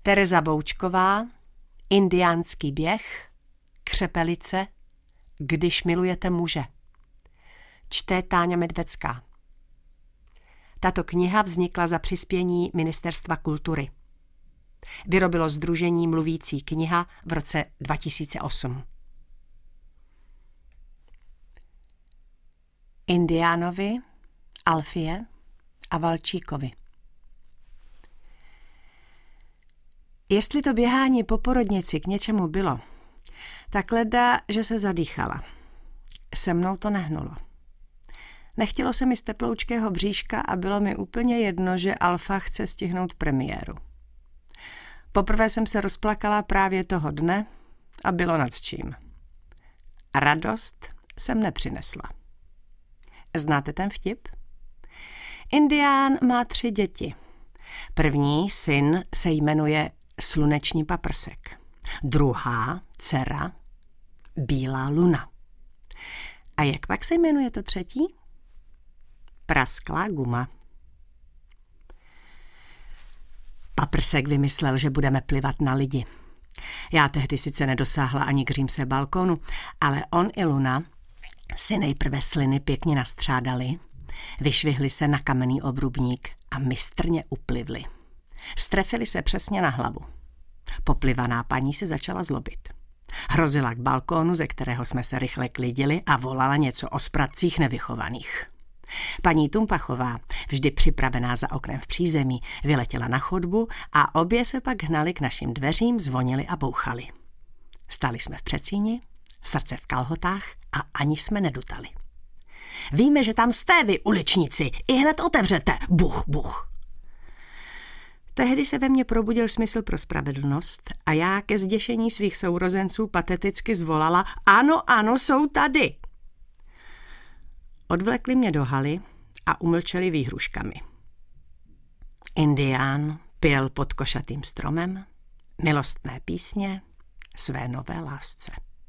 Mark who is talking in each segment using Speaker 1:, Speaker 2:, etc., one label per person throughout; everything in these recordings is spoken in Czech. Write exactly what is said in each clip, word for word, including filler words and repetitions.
Speaker 1: Tereza Boučková, Indiánský běh, Křepelice, Když milujete muže. Čte Táňa Medvecká. Tato kniha vznikla za přispění Ministerstva kultury. Vyrobilo sdružení Mluvící kniha v roce dva tisíce osm. Indiánovi, Alfie a Valčíkovi. Jestli to běhání po porodnici k něčemu bylo, tak leda, že se zadýchala. Se mnou to nehnulo. Nechtělo se mi z teploučkého bříška a bylo mi úplně jedno, že Alfa chce stihnout premiéru. Poprvé jsem se rozplakala právě toho dne a bylo nad čím. Radost jsem nepřinesla. Znáte ten vtip? Indián má tři děti. První syn se jmenuje Sluneční paprsek. Druhá dcera Bílá luna. A jak pak se jmenuje to třetí? Prasklá guma. Paprsek vymyslel, že budeme plivat na lidi. Já tehdy sice nedosáhla ani k římse balkonu, ale on i Luna si nejprve sliny pěkně nastřádali, vyšvihli se na kamenný obrubník a mistrně uplivli. Strefili se přesně na hlavu. Poplivaná paní se začala zlobit. Hrozila k balkónu, ze kterého jsme se rychle klidili, a volala něco o spratcích nevychovaných. Paní Tumpachová, vždy připravená za oknem v přízemí, vyletěla na chodbu a obě se pak hnali k našim dveřím, zvonili a bouchali. Stáli jsme v předsíni, srdce v kalhotách a ani jsme nedutali. Víme, že tam jste vy, uličníci, i hned otevřete, buch, buch. Tehdy se ve mně probudil smysl pro spravedlnost a já ke zděšení svých sourozenců pateticky zvolala: ano, ano, jsou tady. Odvlekli mě do haly a umlčeli výhruškami. Indián pěl pod košatým stromem milostné písně své nové lásce.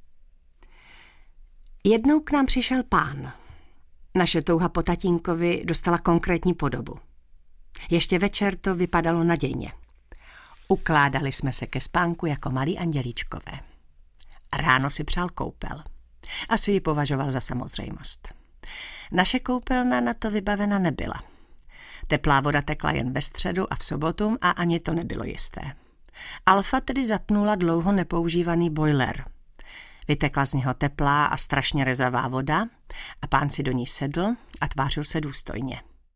Speaker 1: Jednou k nám přišel pán. Naše touha po tatínkovi dostala konkrétní podobu. Ještě večer to vypadalo nadějně. Ukládali jsme se ke spánku jako malí andělíčkové. Ráno si přál koupel. Asi ji považoval za samozřejmost. Naše koupelna na to vybavena nebyla. Teplá voda tekla jen ve středu a v sobotu a ani to nebylo jisté. Alfa tedy zapnula dlouho nepoužívaný bojler. Vytekla z něho teplá a strašně rezavá voda a pán si do ní sedl a tvářil se důstojně.